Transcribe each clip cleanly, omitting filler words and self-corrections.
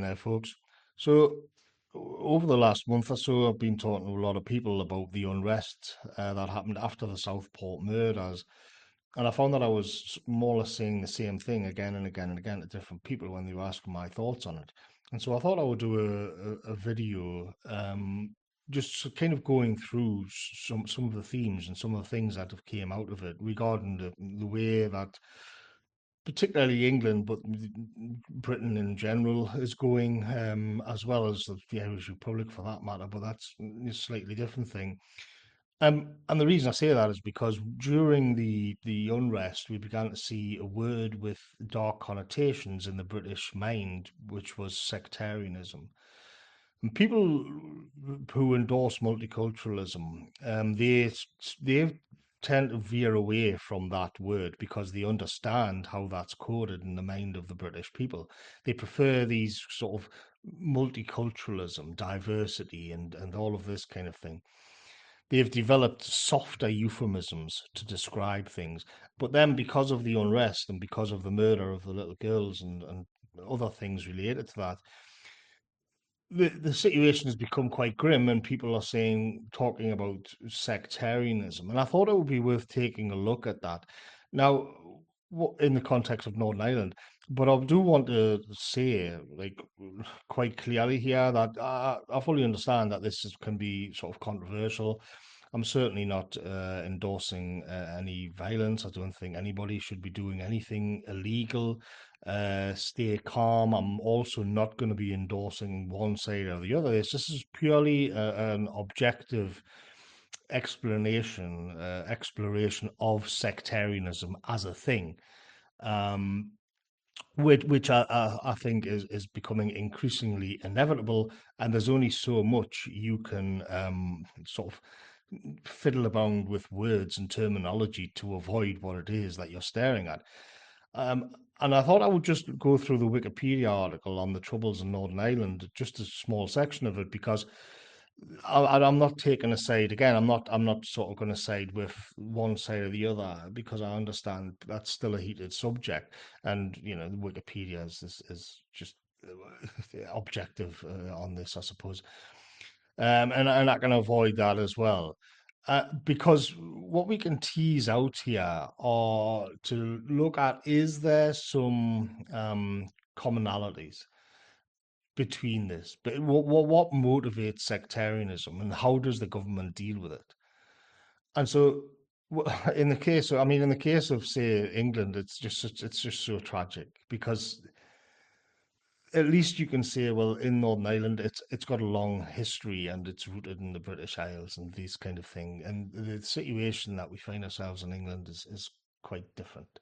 there, folks. So, over the last month or so, I've been talking to a lot of people about the unrest that happened after the Southport murders. And I found that I was more or less saying the same thing again and again and again to different people when they were asking my thoughts on it. And so I thought I would do a video just kind of going through some of the themes and some of the things that have came out of it regarding the way that particularly England, but Britain in general is going, as well as the Irish Republic for that matter. But that's a slightly different thing. And the reason I say that is because during the unrest, we began to see a word with dark connotations in the British mind, which was sectarianism. And people who endorse multiculturalism, they tend to veer away from that word because they understand how that's coded in the mind of the British people. They prefer these sort of multiculturalism, diversity, and all of this kind of thing. They've developed softer euphemisms to describe things. But then, because of the unrest and because of the murder of the little girls and other things related to that, the situation has become quite grim, and people are talking about sectarianism. And I thought it would be worth taking a look at that. Now, in the context of Northern Ireland, but I do want to say, like, quite clearly here that I fully understand that can be sort of controversial. I'm certainly not endorsing any violence. I don't think anybody should be doing anything illegal. Stay calm. I'm also not going to be endorsing one side or the other. This is purely an objective exploration of sectarianism as a thing, um, which I think is becoming increasingly inevitable. And there's only so much you can sort of fiddle around with words and terminology to avoid what it is that you're staring at. Um, and I thought I would just go through the Wikipedia article on the Troubles in Northern Ireland, just a small section of it, because I'm not taking a side again. I'm not sort of going to side with one side or the other because I understand that's still a heated subject, and Wikipedia is just objective on this, I suppose, and I can avoid that as well. Because what we can tease out here or to look at, is there some commonalities between this? But what motivates sectarianism, and how does the government deal with it? And so, in the case of say England, it's just so tragic because at least you can say, well, in Northern Ireland, it's got a long history and it's rooted in the British Isles and these kind of thing. And the situation that we find ourselves in England is quite different.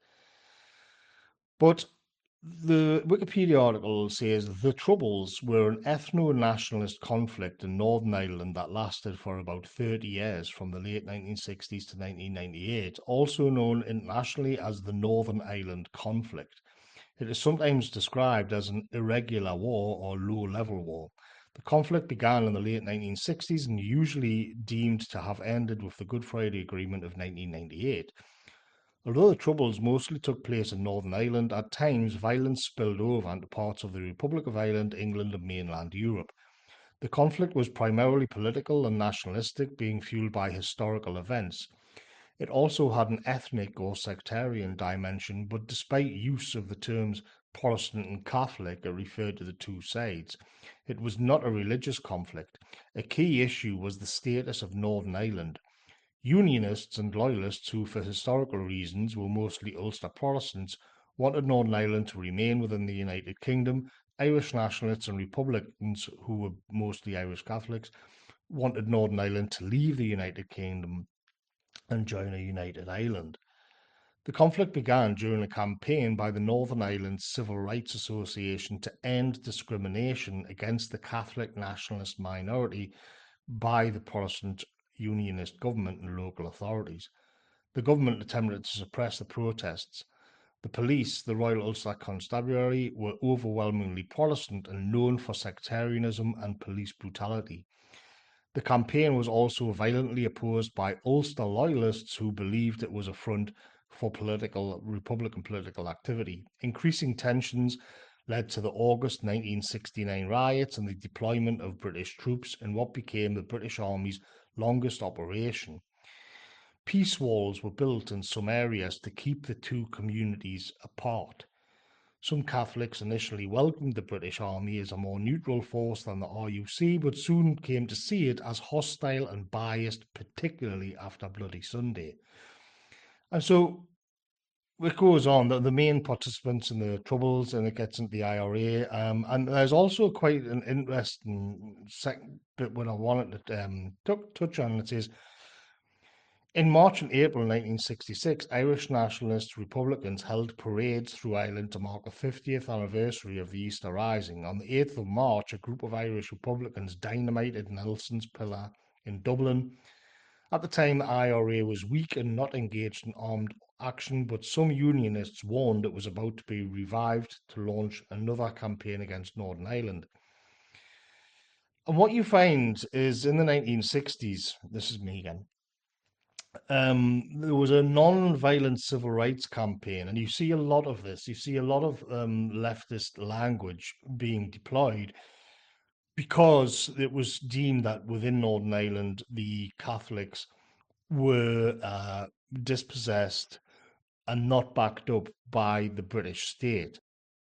But the Wikipedia article says the Troubles were an ethno-nationalist conflict in Northern Ireland that lasted for about 30 years, from the late 1960s to 1998, also known internationally as the Northern Ireland Conflict. It is sometimes described as an irregular war or low-level war. The conflict began in the late 1960s and usually deemed to have ended with the Good Friday Agreement of 1998. Although the Troubles mostly took place in Northern Ireland, at times violence spilled over into parts of the Republic of Ireland, England, and mainland Europe. The conflict was primarily political and nationalistic, being fueled by historical events. It also had an ethnic or sectarian dimension, but despite use of the terms Protestant and Catholic, it referred to the two sides. It was not a religious conflict. A key issue was the status of Northern Ireland. Unionists and Loyalists, who for historical reasons were mostly Ulster Protestants, wanted Northern Ireland to remain within the United Kingdom. Irish nationalists and Republicans, who were mostly Irish Catholics, wanted Northern Ireland to leave the United Kingdom and join a united Ireland. The conflict began during a campaign by the Northern Ireland Civil Rights Association to end discrimination against the Catholic nationalist minority by the Protestant Unionist government and local authorities. The government attempted to suppress the protests. The police, the Royal Ulster Constabulary, were overwhelmingly Protestant and known for sectarianism and police brutality. The campaign was also violently opposed by Ulster Loyalists who believed it was a front for Republican political activity. Increasing tensions led to the August 1969 riots and the deployment of British troops in what became the British Army's longest operation. Peace walls were built in some areas to keep the two communities apart. Some Catholics initially welcomed the British Army as a more neutral force than the RUC, but soon came to see it as hostile and biased, particularly after Bloody Sunday. And so it goes on, the main participants in the Troubles, and it gets into the IRA. And there's also quite an interesting bit when I wanted to touch on. It says, in March and April 1966, Irish nationalist Republicans held parades through Ireland to mark the 50th anniversary of the Easter Rising. On the 8th of March, a group of Irish Republicans dynamited Nelson's Pillar in Dublin. At the time, the IRA was weak and not engaged in armed action, but some Unionists warned it was about to be revived to launch another campaign against Northern Ireland. And what you find is in the 1960s, this is me again, there was a non-violent civil rights campaign, and you see a lot of this. You see a lot of leftist language being deployed because it was deemed that within Northern Ireland, the Catholics were dispossessed and not backed up by the British state.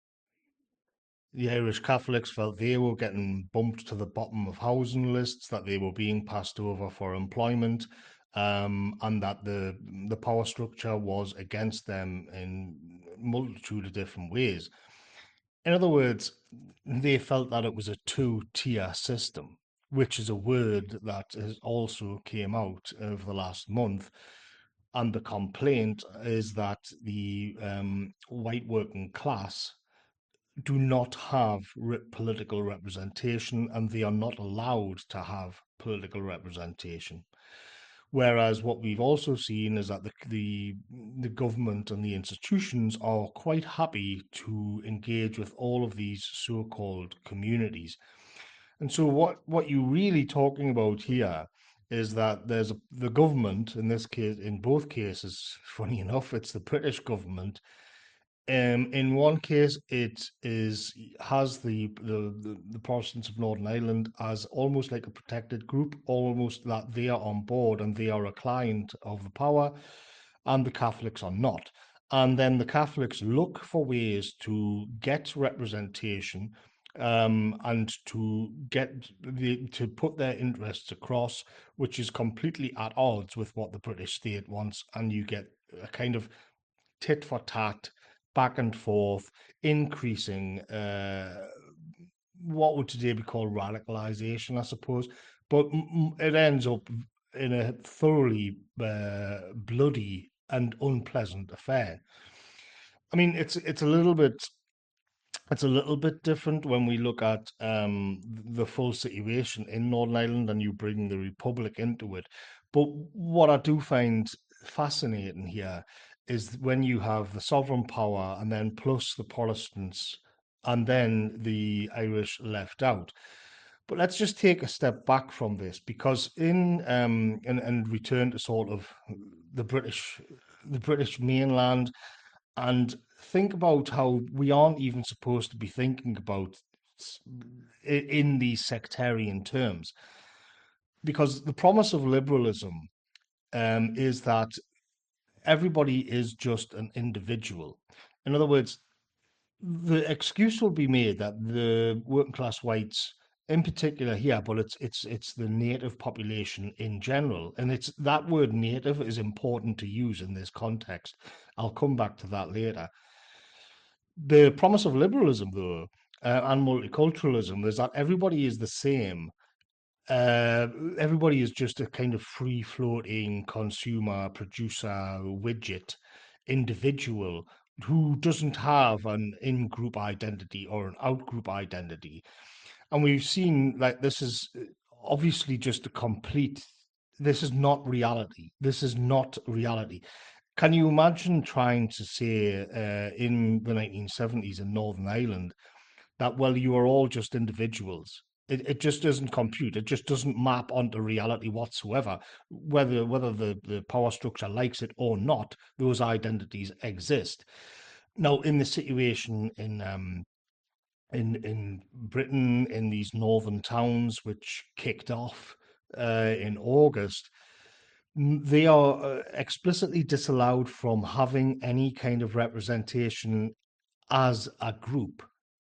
The Irish Catholics felt they were getting bumped to the bottom of housing lists, that they were being passed over for employment, and that the power structure was against them in a multitude of different ways. In other words, they felt that it was a two-tier system, which is a word that has also came out over the last month. And the complaint is that the white working class do not have political representation, and they are not allowed to have political representation. Whereas what we've also seen is that the government and the institutions are quite happy to engage with all of these so-called communities. And so what you're really talking about here is that the government, in this case, in both cases, funny enough, it's the British government. In one case, it has the Protestants of Northern Ireland as almost like a protected group, almost that they are on board and they are a client of the power, and the Catholics are not. And then the Catholics look for ways to get representation, and to put their interests across, which is completely at odds with what the British state wants, and you get a kind of tit for tat, back and forth, increasing what would today be called radicalization, I suppose. But it ends up in a thoroughly bloody and unpleasant affair. I mean, it's a little bit different when we look at the full situation in Northern Ireland and you bring the Republic into it. But what I do find fascinating here is when you have the sovereign power and then plus the Protestants and then the Irish left out. But let's just take a step back from this, because in and return to sort of the British the British mainland, and think about how we aren't even supposed to be thinking about in these sectarian terms, because the promise of liberalism is that everybody is just an individual. In other words, the excuse will be made that the working class whites in particular here, but it's the native population in general, and it's that word native is important to use in this context. I'll come back to that later. The promise of liberalism, though, and multiculturalism, is that everybody is the same. Everybody is just a kind of free floating consumer, producer, widget individual who doesn't have an in group identity or an out group identity. And we've seen like this is obviously just a complete, this is not reality. This is not reality. Can you imagine trying to say in the 1970s in Northern Ireland that, well, you are all just individuals? It just doesn't compute. It just doesn't map onto reality whatsoever. Whether the power structure likes it or not, those identities exist. Now, in the situation in Britain, in these northern towns, which kicked off in August, they are explicitly disallowed from having any kind of representation as a group.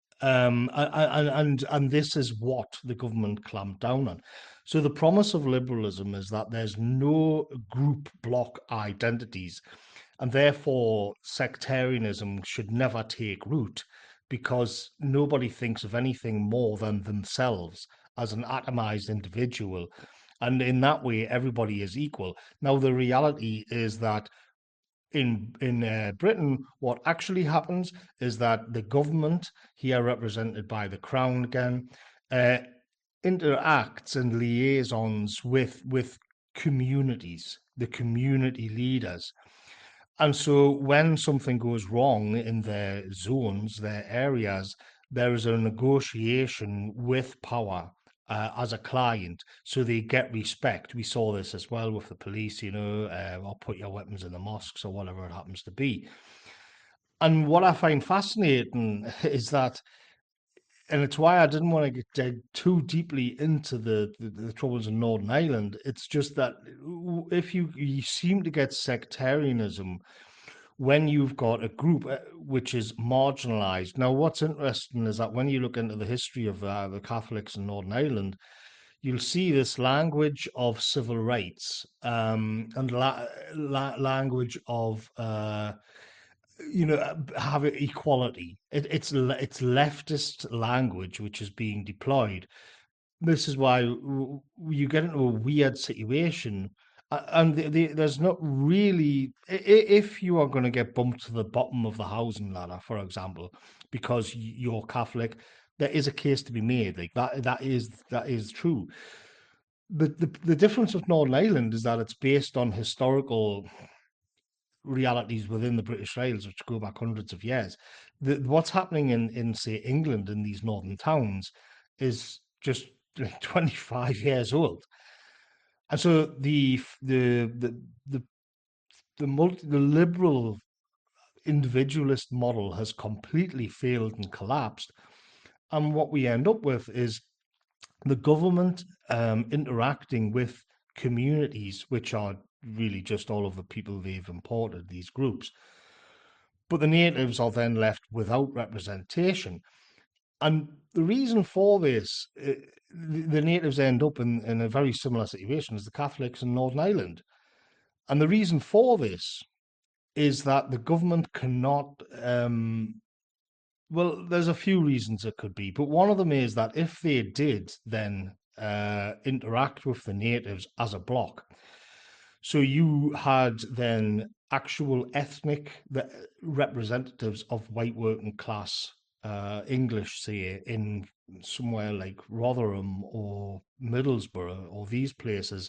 And this is what the government clamped down on. So the promise of liberalism is that there's no group block identities, and therefore sectarianism should never take root because nobody thinks of anything more than themselves as an atomized individual. And in that way, everybody is equal. Now, the reality is that in Britain, what actually happens is that the government, here represented by the Crown again, uh, interacts and liaisons with communities, the community leaders. And so when something goes wrong in their zones, their areas, there is a negotiation with power as a client, so they get respect. We saw this as well with the police, or put your weapons in the mosques or whatever it happens to be. And what I find fascinating is that, and it's why I didn't want to get dig too deeply into the troubles in Northern Ireland. It's just that if you seem to get sectarianism when you've got a group which is marginalized. Now, what's interesting is that when you look into the history of the Catholics in Northern Ireland, you'll see this language of civil rights and language of have equality. It's leftist language which is being deployed. This is why you get into a weird situation, and there's not really, if you are going to get bumped to the bottom of the housing ladder, for example, because you're Catholic, there is a case to be made. Like that is true. The difference with Northern Ireland is that it's based on historical realities within the British Isles, which go back hundreds of years. What's happening in say England in these northern towns is just like 25 years old, and so the liberal individualist model has completely failed and collapsed, and what we end up with is the government interacting with communities, which are really just all of the people they've imported, these groups. But the natives are then left without representation. And the reason for this, the natives end up in a very similar situation as the Catholics in Northern Ireland. And the reason for this is that the government cannot, well, there's a few reasons it could be, but one of them is that if they did then interact with the natives as a bloc, so you had then actual ethnic representatives of white working class English, say, in somewhere like Rotherham or Middlesbrough or these places.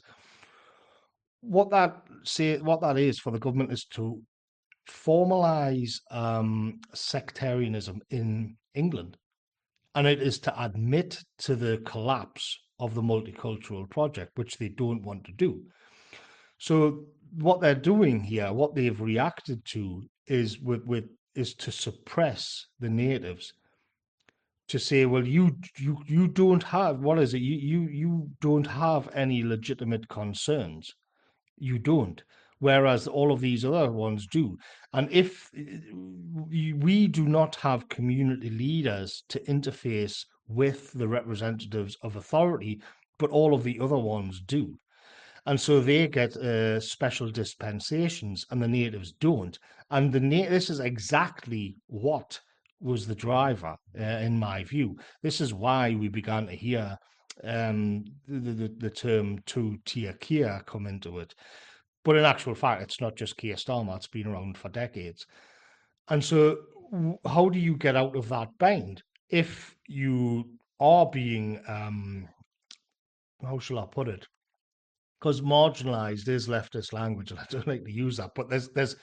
What that is for the government is to formalize sectarianism in England, and it is to admit to the collapse of the multicultural project, which they don't want to do. So what they're doing here, what they've reacted to, is is to suppress the natives, to say, well, you don't have, what is it? You don't have any legitimate concerns. You don't. Whereas all of these other ones do. And if we do not have community leaders to interface with the representatives of authority, but all of the other ones do. And so they get special dispensations, and the natives don't. And this is exactly what was the driver, in my view. This is why we began to hear the term two-tier Keir come into it. But in actual fact, it's not just Keir Starmer, it's been around for decades. And so, how do you get out of that bind if you are being, how shall I put it? Because marginalized is leftist language, and I don't like to use that, but there's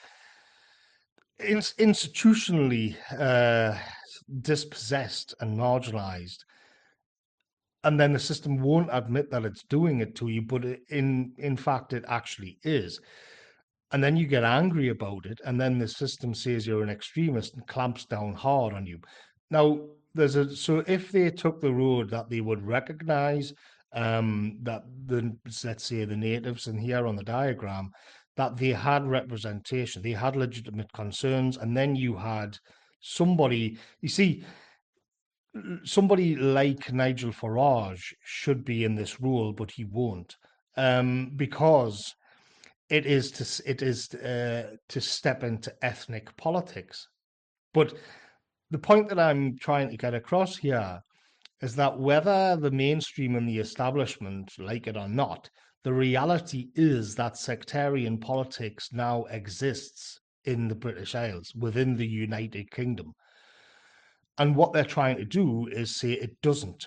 institutionally dispossessed and marginalized, and then the system won't admit that it's doing it to you, but in fact it actually is. And then you get angry about it, and then the system says you're an extremist and clamps down hard on you. Now, so if they took the road that they would recognize that the let's say the natives in here on the diagram, that they had representation, they had legitimate concerns, and then you had somebody, you see, somebody like Nigel Farage should be in this role, but he won't, because it is to step into ethnic politics. But the point that I'm trying to get across here is that whether the mainstream and the establishment like it or not, the reality is that sectarian politics now exists in the British Isles, within the United Kingdom. And what they're trying to do is say it doesn't.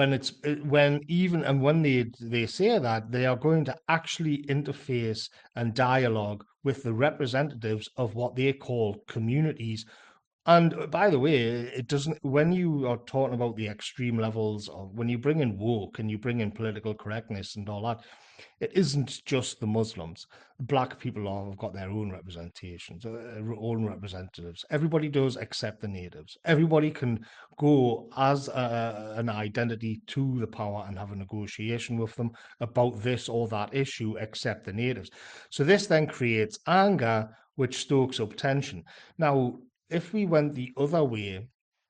When they say that, they are going to actually interface and dialogue with the representatives of what they call communities. And by the way, it doesn't, when you are talking about the extreme levels of, when you bring in woke and you bring in political correctness and all that, it isn't just the Muslims. Black people have got their own representations, own representatives. Everybody does except the natives. Everybody can go as an identity to the power and have a negotiation with them about this or that issue except the natives. So this then creates anger, which stokes up tension. Now, if we went the other way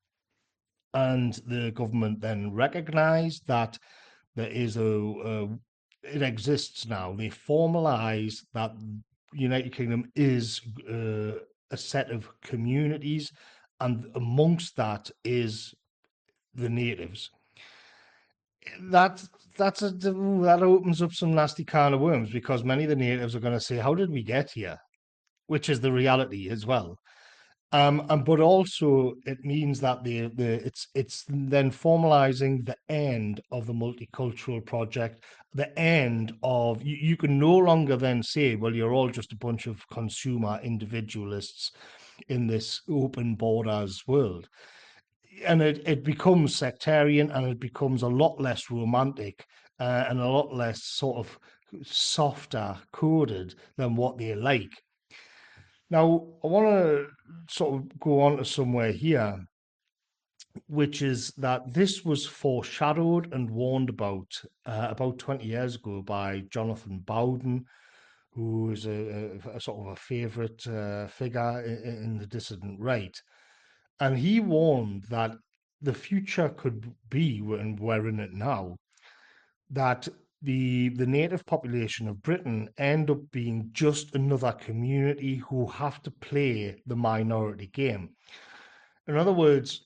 and the government then recognized that there is it exists now, they formalize that United Kingdom is a set of communities, and amongst that is the natives. That that opens up some nasty can of worms, because many of the natives are going to say, "How did we get here?" Which is the reality as well. And but also it means that it's then formalizing the end of the multicultural project, the end of you can no longer then say, well, you're all just a bunch of consumer individualists in this open borders world. And it becomes sectarian, and it becomes a lot less romantic, and a lot less sort of softer coded than what they like. Now, I want to sort of go on to somewhere here, which is that this was foreshadowed and warned about 20 years ago by Jonathan Bowden, who is a sort of a favourite figure in the dissident right. And he warned that the future could be, and we're in it now, that the native population of Britain end up being just another community who have to play the minority game. In other words,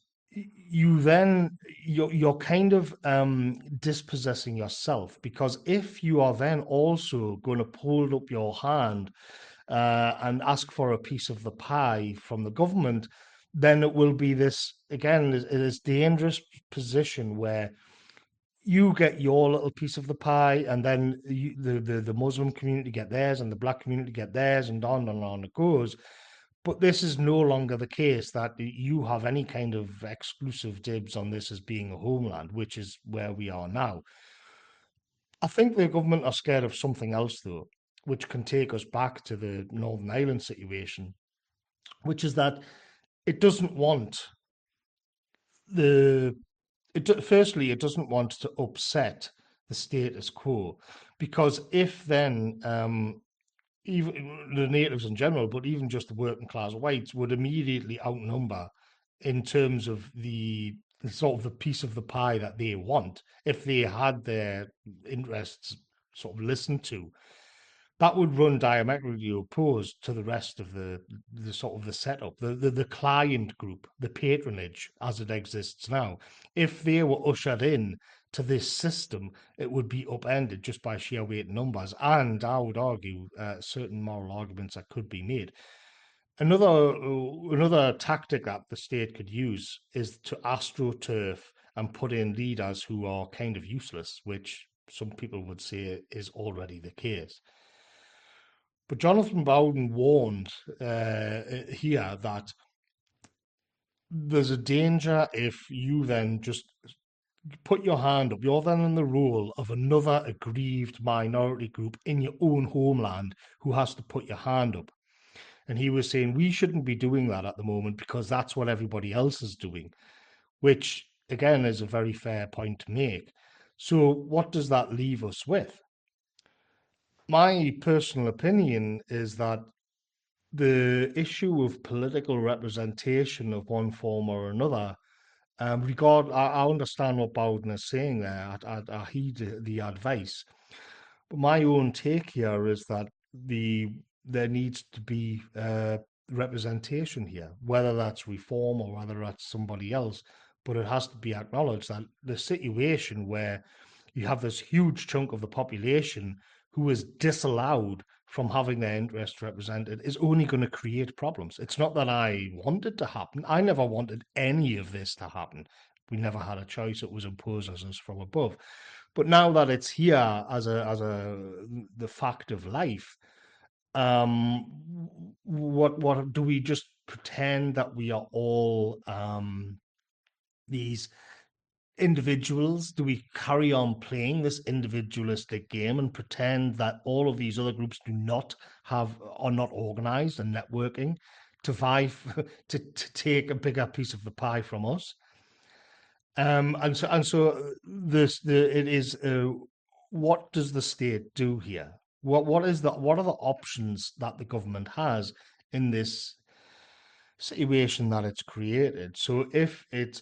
you're kind of dispossessing yourself, because if you are then also going to hold up your hand and ask for a piece of the pie from the government, then it will be this again, this dangerous position where you get your little piece of the pie, and then the Muslim community get theirs, and the black community get theirs, and on it goes. But this is no longer the case, that you have any kind of exclusive dibs on this as being a homeland, which is where we are now. I think the government are scared of something else, though, which can take us back to the Northern Ireland situation, which is that it doesn't want the firstly, it doesn't want to upset the status quo, because if then even the natives in general, but even just the working class whites would immediately outnumber in terms of the sort of the piece of the pie that they want, if they had their interests sort of listened to, that would run diametrically opposed to the rest of the sort of the setup, the client group, the patronage as it exists now. If they were ushered in to this system, it would be upended just by sheer weight numbers. And I would argue certain moral arguments that could be made. Another tactic that the state could use is to astroturf and put in leaders who are kind of useless, which some people would say is already the case. But Jonathan Bowden warned here that there's a danger if you then just put your hand up. You're then in the role of another aggrieved minority group in your own homeland who has to put your hand up. And he was saying we shouldn't be doing that at the moment, because that's what everybody else is doing. which again is a very fair point to make. So, what does that leave us with? My personal opinion is that the issue of political representation of one form or another, I understand what Bowden is saying there. I heed the advice. But my own take here is that there needs to be representation here, whether that's reform or whether that's somebody else. But it has to be acknowledged that the situation where you have this huge chunk of the population who is disallowed from having their interests represented is only going to create problems. It's not that I want it to happen. I never wanted any of this to happen. We never had a choice. It was imposed on us from above. But now that it's here as a the fact of life, what do we just pretend that we are all these individuals? Do we carry on playing this individualistic game and pretend that all of these other groups do not are not organized and networking to vie to take a bigger piece of the pie from us? And so it is what does the state do here? What are the options that the government has in this situation that it's created? So if it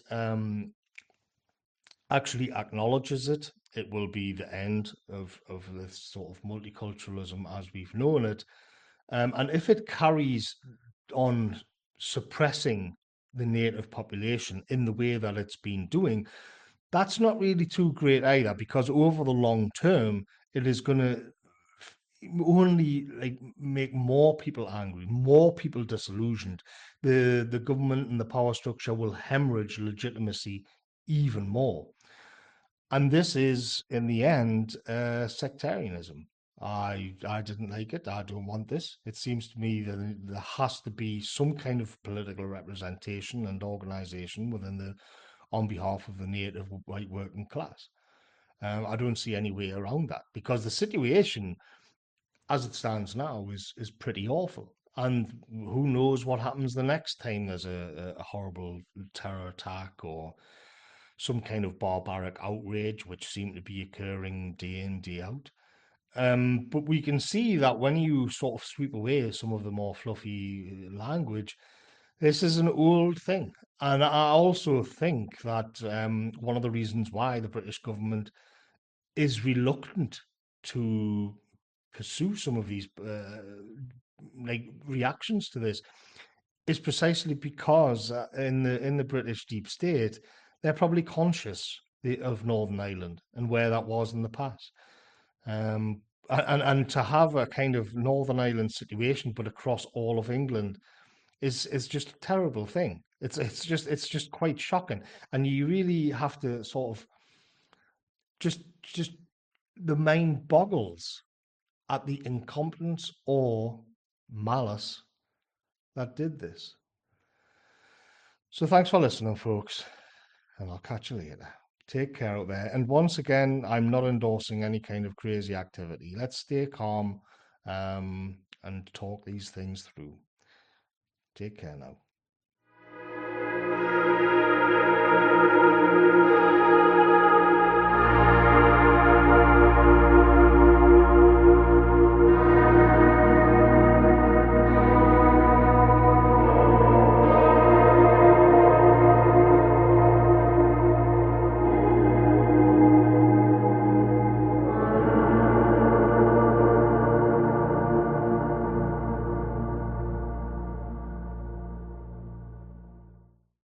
actually acknowledges it, it will be the end of this sort of multiculturalism as we've known it. And if it carries on suppressing the native population in the way that it's been doing, that's not really too great either, because over the long term, it is going to only like make more people angry, more people disillusioned. The government and the power structure will hemorrhage legitimacy even more. And this is, in the end, sectarianism. I didn't like it. I don't want this. It seems to me that there has to be some kind of political representation and organisation within the on behalf of the native white working class. I don't see any way around that, because the situation as it stands now is pretty awful. And who knows what happens the next time there's a horrible terror attack or some kind of barbaric outrage, which seem to be occurring day in, day out. But we can see that when you sort of sweep away some of the more fluffy language, this is an old thing. And I also think that one of the reasons why the British government is reluctant to pursue some of these like reactions to this is precisely because in the British deep state, they're probably conscious of Northern Ireland and where that was in the past. And to have a kind of Northern Ireland situation, but across all of England, is just a terrible thing. It's just quite shocking, and you really have to sort of just the mind boggles at the incompetence or malice that did this. So thanks for listening, folks, and I'll catch you later. Take care out there. And once again, I'm not endorsing any kind of crazy activity. Let's stay calm and talk these things through. Take care now.